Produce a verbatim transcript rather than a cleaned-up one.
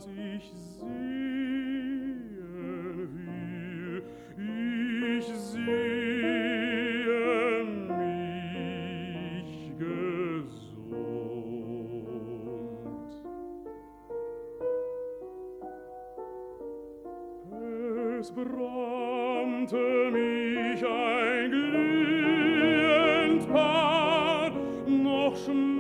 was ich sehen will. Ich sehe mich gesund. Es brannte mich ein glühend Paar, noch schön